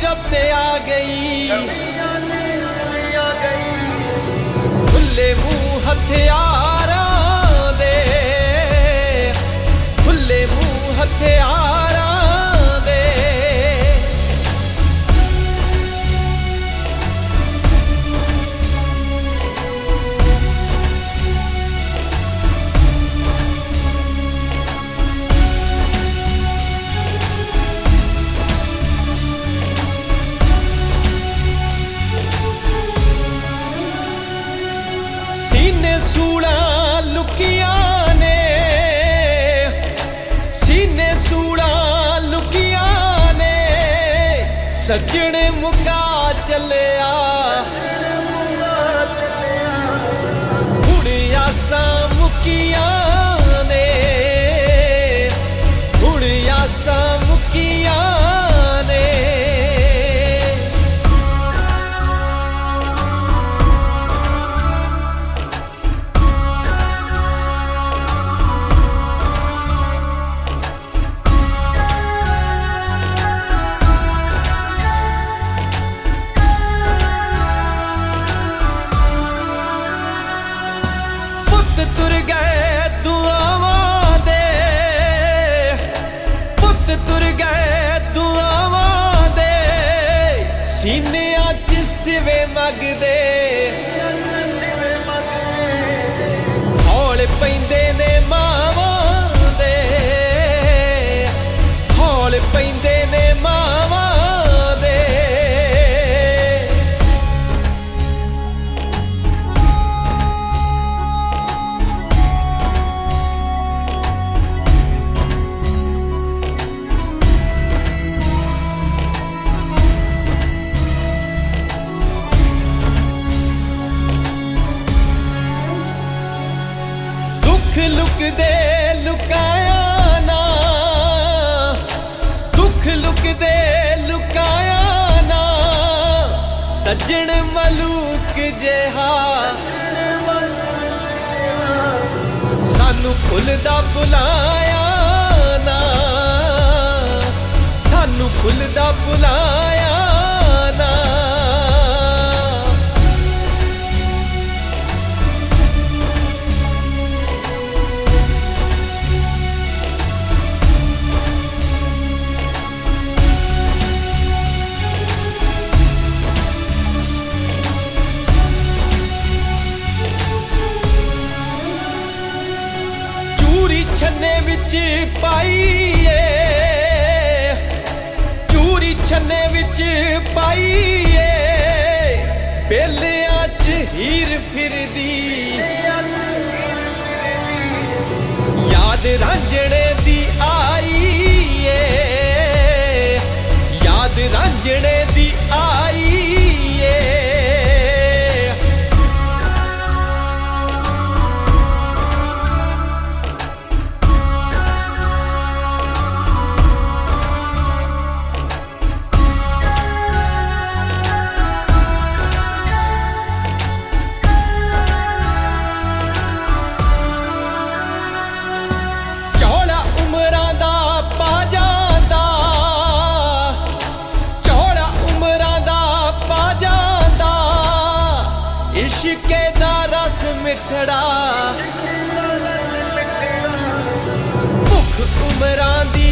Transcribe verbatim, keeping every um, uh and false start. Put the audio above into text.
उत्ते आ गई, खुले मुंह हथियारां दे, खुले मुंह हथियारां दे। सीने सूला लुकिया ने, सीने सूला लुकिया ने, सजण मुका चलिया, हुण आसां मुकिया ने, हुण आसां मुकिया ने। तुर गए दुआवां दे, पुत तुर गए दुआवां दे, सीनियां च सिवे मंगदे, हौल पैंदे ने मावां दे, हौल पैंदे ने मावां दे। लुक दे लुकाया ना, दुख लुक दे लुकाया ना, सज्जन मलूक जिहा सानू भुलदा भुलाया ना, सानू भुलदा भुलाया ना। छन्ने विच पाईए, चूरी छन्ने विच पाईए, बेलियां च हीर फिरदी, याद रांझणे दी आईए, याद रांझणे दी आईए। इश्के दा रस मिठड़ा, भुख उमरां दी